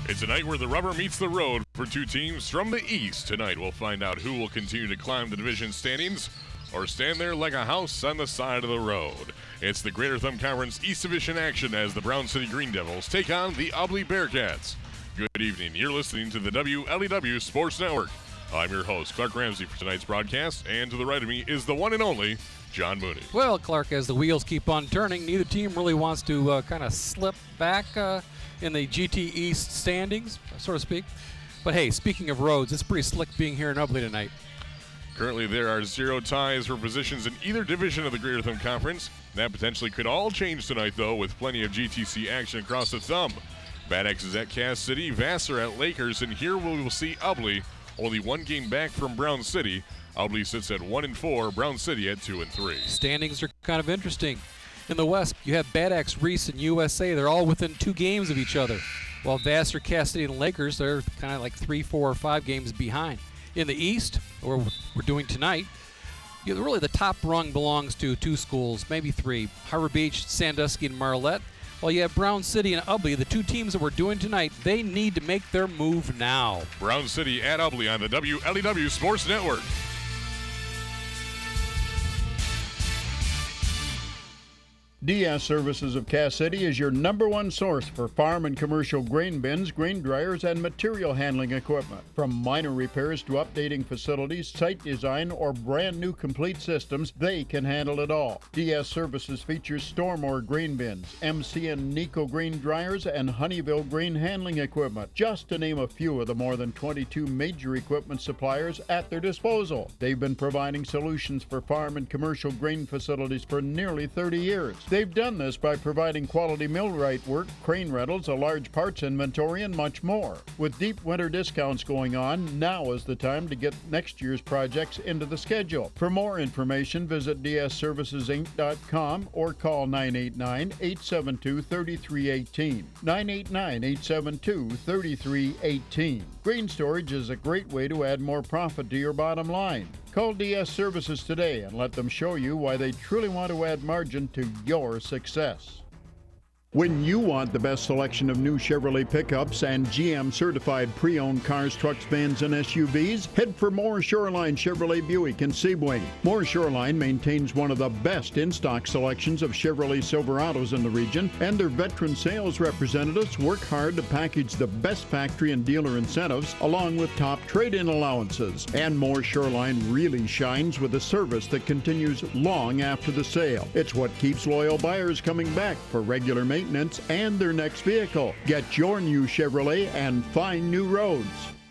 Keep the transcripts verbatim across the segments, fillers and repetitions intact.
It's a night where the rubber meets the road for two teams from the East. Tonight we'll find out who will continue to climb the division standings or stand there like a house on the side of the road. It's the Greater Thumb Conference East Division action as the Brown City Green Devils take on the Ubly Bearcats. Good evening. You're listening to the W L E W Sports Network. I'm your host, Clark Ramsey, for tonight's broadcast, and to the right of me is the one and only John Mooney. Well, Clark, as the wheels keep on turning, neither team really wants to uh, kind of slip back uh, in the G T East standings, so to speak. But hey, speaking of roads, it's pretty slick being here in Ubly tonight. Currently, there are zero ties for positions in either division of the Greater Thumb Conference. That potentially could all change tonight, though, with plenty of G T C action across the Thumb. Bad X is at Cass City, Vassar at Lakers, and here we will see Ubly only one game back from Brown City. Ubly sits at one and four, Brown City at two and three. Standings are kind of interesting. In the West, you have Bad X, Reese, and U S A. They're all within two games of each other. While Vassar, Cass City, and Lakers, they're kind of like three, four, or five games behind. In the East, or we're doing tonight, you know, really the top rung belongs to two schools, maybe three, Harbor Beach, Sandusky, and Marlette. While you have Brown City and Ubly, the two teams that we're doing tonight, they need to make their move now. Brown City at Ubly on the W L E W Sports Network. D S Services of Cass City is your number one source for farm and commercial grain bins, grain dryers, and material handling equipment. From minor repairs to updating facilities, site design, or brand new complete systems, they can handle it all. D S Services features Stormore grain bins, M C and Nico grain dryers, and Honeyville grain handling equipment, just to name a few of the more than twenty-two major equipment suppliers at their disposal. They've been providing solutions for farm and commercial grain facilities for nearly thirty years. They've done this by providing quality millwright work, crane rentals, a large parts inventory, and much more. With deep winter discounts going on, now is the time to get next year's projects into the schedule. For more information, visit d s services inc dot com or call nine eight nine, eight seven two, three three one eight. nine eight nine, eight seven two, three three one eight. Grain storage is a great way to add more profit to your bottom line. Call D S Services today and let them show you why they truly want to add margin to your success. When you want the best selection of new Chevrolet pickups and G M certified pre-owned cars, trucks, vans, and S U Vs, head for Moore Shoreline Chevrolet Buick in Sebring. Moore Shoreline maintains one of the best in-stock selections of Chevrolet Silverados in the region, and their veteran sales representatives work hard to package the best factory and dealer incentives along with top trade-in allowances. And Moore Shoreline really shines with a service that continues long after the sale. It's what keeps loyal buyers coming back for regular maintenance and their next vehicle. Get your new Chevrolet and find new roads.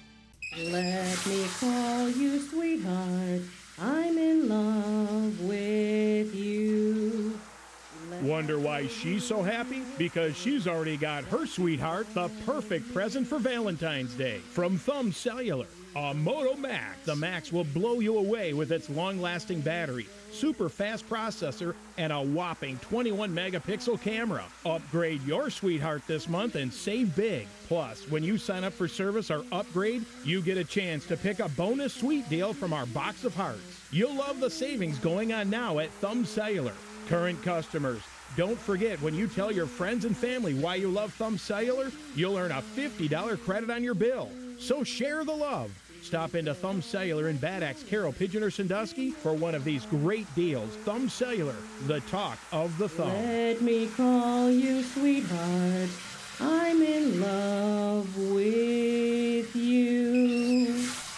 Let me call you sweetheart. I'm in love with you. Let Wonder why she's so happy? Because she's already got her sweetheart the perfect present for Valentine's Day from Thumb Cellular. A Moto Max. The Max will blow you away with its long-lasting battery, super fast processor, and a whopping twenty-one megapixel camera. Upgrade your sweetheart this month and save big. Plus, when you sign up for service or upgrade, you get a chance to pick a bonus sweet deal from our box of hearts. You'll love the savings going on now at Thumb Cellular. Current customers, don't forget, when you tell your friends and family why you love Thumb Cellular, you'll earn a fifty dollars credit on your bill. So share the love. Stop into Thumb Cellular in Bad Axe, Carroll, Pigeon, or Sandusky for one of these great deals. Thumb Cellular, the talk of the thumb. Let me call you sweetheart. I'm in love with you.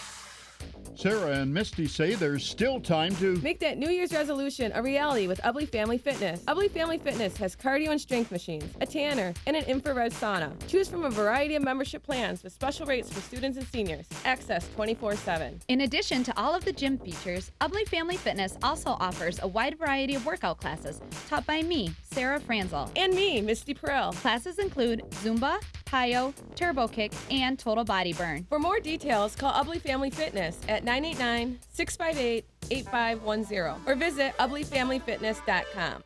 Sarah and Misty say there's still time to make that New Year's resolution a reality with Ubly Family Fitness. Ubly Family Fitness has cardio and strength machines, a tanner, and an infrared sauna. Choose from a variety of membership plans with special rates for students and seniors. Access twenty-four seven. In addition to all of the gym features, Ubly Family Fitness also offers a wide variety of workout classes taught by me, Sarah Franzel. And me, Misty Perel. Classes include Zumba, Plyo, Turbo Kick, and Total Body Burn. For more details, call Ubly Family Fitness at nine eight nine, six five eight, eight five one zero or visit ubly family fitness dot com.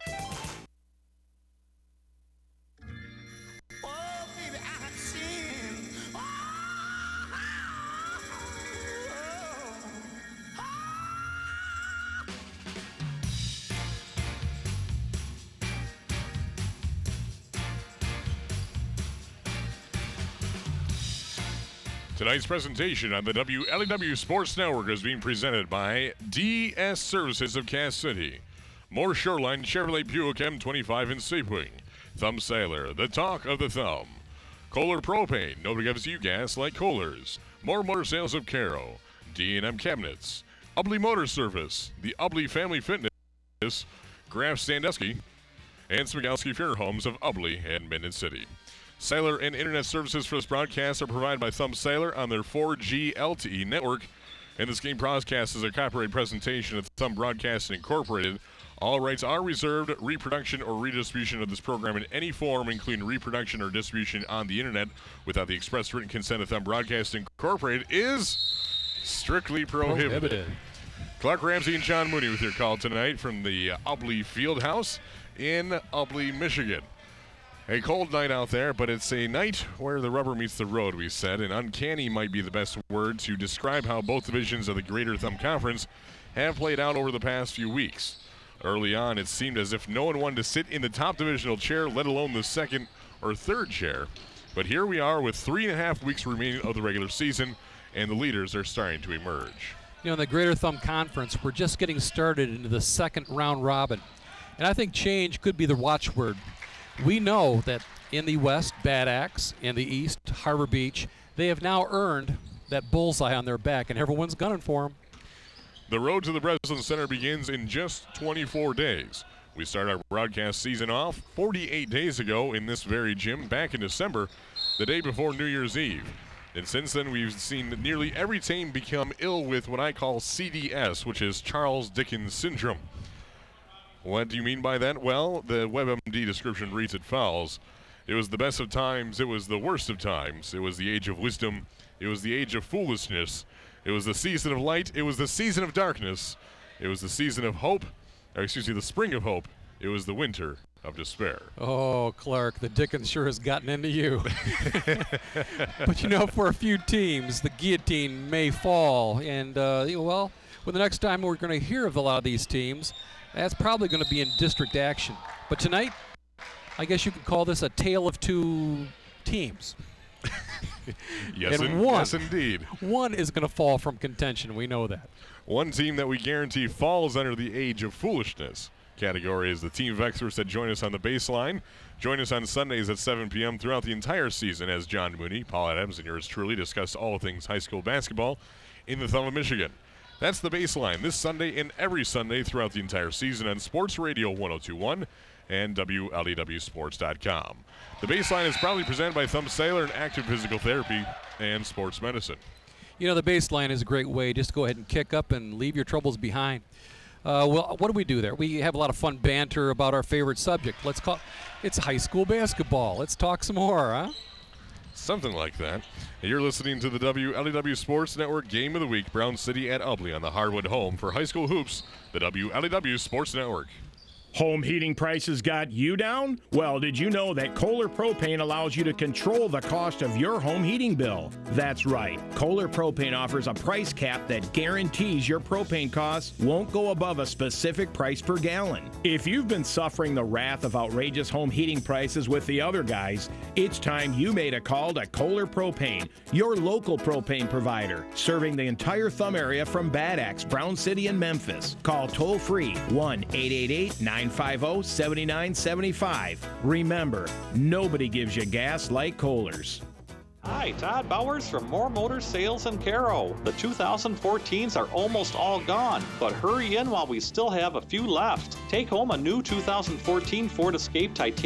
Tonight's presentation on the W L E W Sports Network is being presented by D S Services of Cass City, Moore Shoreline Chevrolet Buick M twenty-five in Sapewing, Thumb Sailor, the talk of the Thumb, Kohler Propane, nobody gives you gas like Kohler's, More Motor Sales of Caro, D and M Cabinets, Ubley Motor Service, the Ubley Family Fitness, Graf Sandusky, and Smigowski Funeral Homes of Ubley and Minden City. Sailor and internet services for this broadcast are provided by Thumb Sailor on their four G L T E network. And this game broadcast is a copyright presentation of Thumb Broadcasting Incorporated. All rights are reserved. Reproduction or redistribution of this program in any form, including reproduction or distribution on the internet, without the express written consent of Thumb Broadcasting Incorporated, is strictly prohibited. prohibited. Clark Ramsey and John Mooney with your call tonight from the uh, Ubley Fieldhouse in Ubley, Michigan. A cold night out there, but it's a night where the rubber meets the road, we said, and uncanny might be the best word to describe how both divisions of the Greater Thumb Conference have played out over the past few weeks. Early on, it seemed as if no one wanted to sit in the top divisional chair, let alone the second or third chair. But here we are with three and a half weeks remaining of the regular season, and the leaders are starting to emerge. You know, in the Greater Thumb Conference, we're just getting started into the second round robin. And I think change could be the watchword. We know that in the West, Bad Axe, in the East, Harbor Beach, they have now earned that bullseye on their back, and everyone's gunning for them. The road to the Breslin Center begins in just twenty-four days. We start our broadcast season off forty-eight days ago in this very gym back in December, the day before New Year's Eve. And since then, we've seen nearly every team become ill with what I call C D S, which is Charles Dickens Syndrome. What do you mean by that? Well, the WebMD description reads as follows. It was the best of times. It was the worst of times. It was the age of wisdom. It was the age of foolishness. It was the season of light. It was the season of darkness. It was the season of hope. Or excuse me, the spring of hope. It was the winter of despair. Oh, Clark, the Dickens sure has gotten into you. But, you know, for a few teams, the guillotine may fall. And, uh, well, well, the next time we're going to hear of a lot of these teams, that's probably going to be in district action. But tonight, I guess you could call this a tale of two teams. yes, and in, one, yes, indeed. One is going to fall from contention. We know that. One team that we guarantee falls under the age of foolishness category is the Team of Experts that join us on the baseline. Join us on Sundays at seven p.m. throughout the entire season as John Mooney, Paul Adams, and yours truly discuss all things high school basketball in the Thumb of Michigan. That's the baseline this Sunday and every Sunday throughout the entire season on Sports Radio one oh two point one and W L E W sports dot com. The baseline is proudly presented by Thumb Sailor and Active Physical Therapy and Sports Medicine. You know, the baseline is a great way just to go ahead and kick up and leave your troubles behind. Uh, well, what do we do there? We have a lot of fun banter about our favorite subject. Let's call it's high school basketball. Let's talk some more, huh? Something like that. You're listening to the W L E W Sports Network Game of the Week, Brown City at Ubley on the Hardwood home for high school hoops, the W L E W Sports Network. Home heating prices got you down? Well, did you know that Kohler Propane allows you to control the cost of your home heating bill? That's right. Kohler Propane offers a price cap that guarantees your propane costs won't go above a specific price per gallon. If you've been suffering the wrath of outrageous home heating prices with the other guys, it's time you made a call to Kohler Propane, your local propane provider, serving the entire Thumb area from Bad Axe, Brown City, and Memphis. Call toll-free one eight eight eight, nine five zero, seven nine seven five. Remember, nobody gives you gas like Kohler's. Hi, Todd Bowers from More Motor Sales in Caro. The two thousand fourteens are almost all gone, but hurry in while we still have a few left. Take home a new two thousand fourteen Ford Escape Titanium